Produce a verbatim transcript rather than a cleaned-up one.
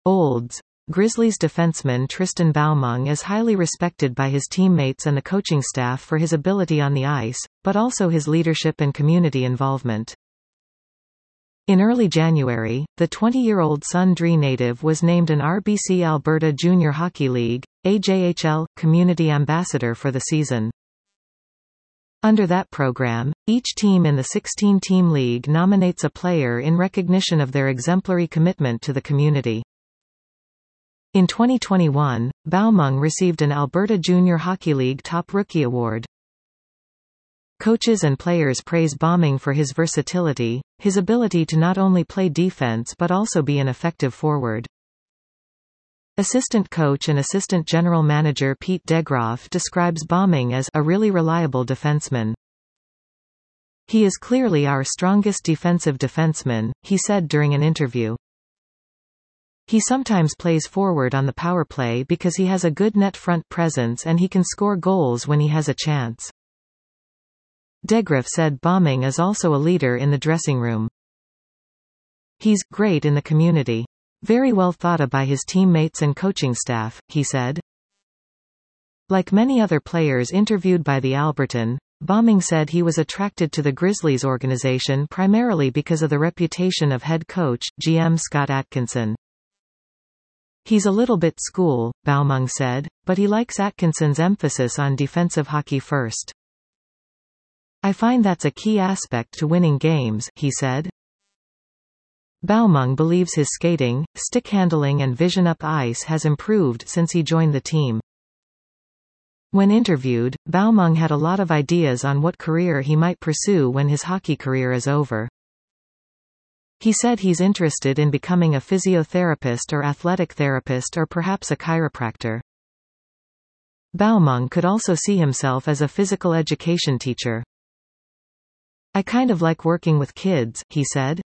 Olds. Grizzlies defenseman Tristan Baumung is highly respected by his teammates and the coaching staff for his ability on the ice, but also his leadership and community involvement. In early January, the twenty-year-old Sundre native was named an R B C Alberta Junior Hockey League (A J H L) Community Ambassador for the season. Under that program, each team in the sixteen-team league nominates a player in recognition of their exemplary commitment to the community. In twenty twenty-one, Baumung received an Alberta Junior Hockey League Top Rookie Award. Coaches and players praise Baumung for his versatility, his ability to not only play defense but also be an effective forward. Assistant coach and assistant general manager Pete DeGroff describes Baumung as a really reliable defenseman. "He is clearly our strongest defensive defenseman," he said during an interview. "He sometimes plays forward on the power play because he has a good net front presence and he can score goals when he has a chance." DeGroff said Baumung is also a leader in the dressing room. "He's great in the community. Very well thought of by his teammates and coaching staff," he said. Like many other players interviewed by the Albertan, Baumung said he was attracted to the Grizzlies organization primarily because of the reputation of head coach, G M Scott Atkinson. "He's a little bit school," Baumung said, but he likes Atkinson's emphasis on defensive hockey first. "I find that's a key aspect to winning games," he said. Baumung believes his skating, stick handling and vision up ice has improved since he joined the team. When interviewed, Baumung had a lot of ideas on what career he might pursue when his hockey career is over. He said he's interested in becoming a physiotherapist or athletic therapist or perhaps a chiropractor. Baumung could also see himself as a physical education teacher. "I kind of like working with kids," he said.